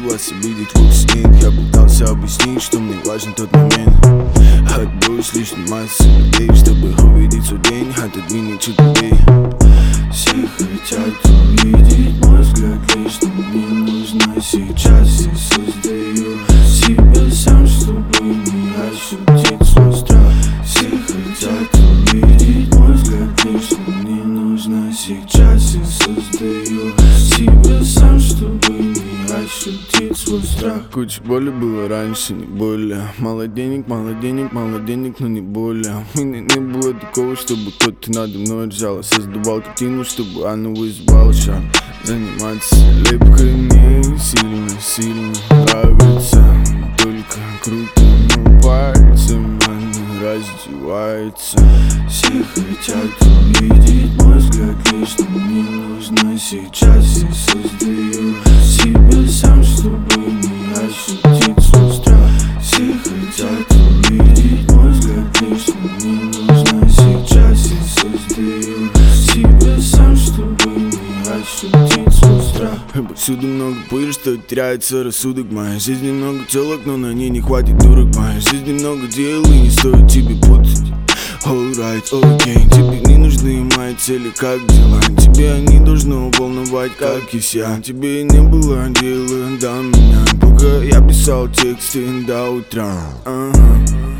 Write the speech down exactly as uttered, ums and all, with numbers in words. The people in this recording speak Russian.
вас обидеть, вот снег. Я пытался объяснить, что мне важен тот момент. Отбрось лишней массы людей, чтобы увидеть свой день, отодвинуть чуть людей. Все хотят увидеть мой взгляд лишь, но мне нужно сейчас. Я создаю себя сам, чтобы не ощутить свой страх. Все хотят увидеть мой взгляд лишь, но мне нужно сейчас. Я создаю себя сам, чтобы не ощутить свой страх. Куча боли было раньше, не более. Мало денег, мало денег, мало денег, но не более. У меня не было такого, чтобы кто-то надо мной ржал. Создавал картину, чтобы она вызывала шаг. Заниматься лепкой мне сильно, сильно нравится. Только крутым пальцем она раздевается. Все хотят увидеть мой взгляд лишь, но мне нужно сейчас. Я создаю себя сам, чтобы не ощутить свой страх. Все хотят увидеть мой взгляд лишь, но мне нужно сейчас. Я создаю себя сам, чтобы не ощутить свой страх. Повсюду много пыли, что теряется рассудок. В моей жизни много телок, но на ней не хватит дурок. В моей жизни много дел, и не стоит тебе путать. Alright, окей, okay. Тебе не нужны мои цели, как дела. Тебе не должно волновать, как есть я. Тебе не было дела до меня, пока я писал тексты до утра. uh-huh.